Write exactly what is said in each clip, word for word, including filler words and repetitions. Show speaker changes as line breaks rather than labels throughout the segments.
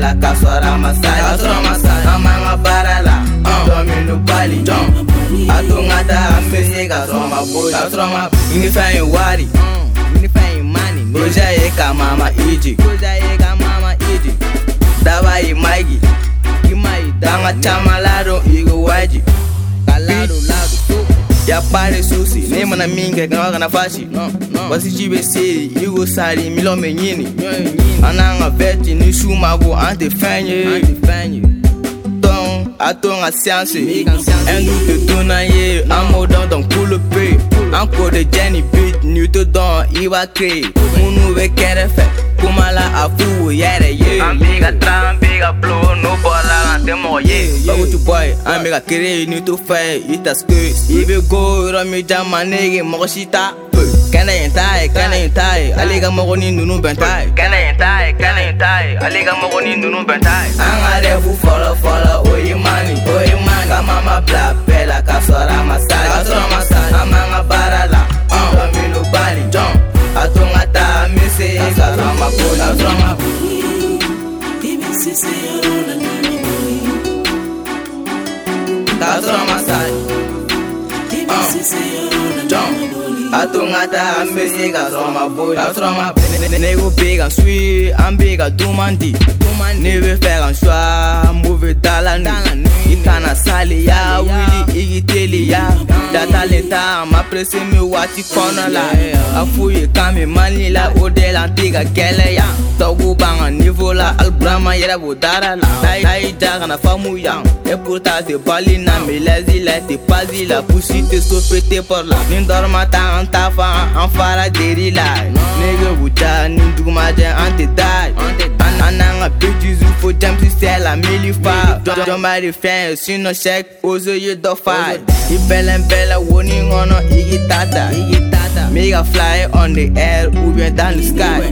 pela kaswara masali kaswara masali amanga barala domino bali dom atungata amese kaswara maboli kaswara maboli ini fine wari ini fine money boja eka mama iji boja eka mama iji dawa imagi imai danga chamalado igo waji kalado lado ya pare susi nema na minga kana na fashi wasi jibe siri igo sari milo menyini ananga veti ni shumago ante fanye ton atonga science un doute tona ye amo dans ton cool pe encore de Jenny beat nu te don il va créer mon nouveau kere fait kumala afu yere ye amiga trambiga blow no bola ante moye bagu tu boy amiga créer nu to fait ita skis ibe go rami jamanege moshita kana yentai kana yentai aliga mogoni nunu bentai kana yentai kana yentai aliga mogoni nunu bentai angare fu follow follow oyi mani oyi mani kama ma bla pela kasora masali kasora masali amanga barala domino bali jump atunga ta mise kasora mabula kasora mabula kasora masali jump atungata ambese kasora mabula kasora mabula nego pega sui ambega dumandi ne veut faire un choix mauvais talent ikana sali ya wili igiteli ya data leta ma presse me wati kona la afuye kame mani la odela antiga kele ya togu banga niveau la albrama yera bodara la tai daga na famu ya et pourtant te bali na melezi la te pazi la pusi te sopete por la nin dorma ta anta fa en fara deri la nege buta nin duguma de ante dai ananga bitches ou faut jam si c'est la milifa don't marry friends sinon check aux yeux de fight ibelen bella warning on igitata igitata mega fly on the air ou bien dans the sky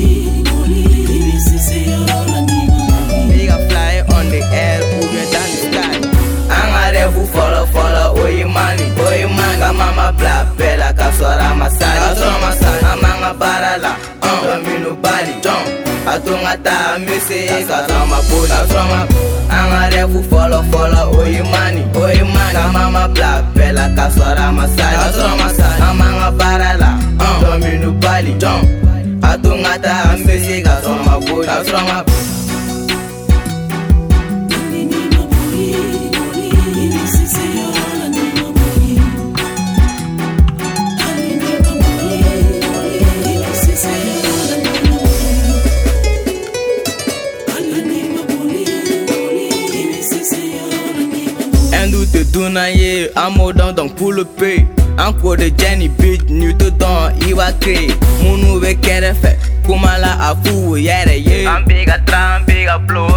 mega fly on the air ou bien dans the sky angare vous follow follow oyi mani oyi mani kama ma bla bella kasora masali kasora masali amanga barala domino bali jump atunga ta mise kasora mabula kasora mabula angare fu follow follow oyi mani oyi mani kama ma bla bella kasora masali kasora masali amanga barala domino bali jump atunga ta mise kasora mabula kasora mabula te donna ye amo dans ton cool pe encore de Jenny beat nu te don il va créer mon nouveau kere fait kumala afu yere ye ambiga trambiga blow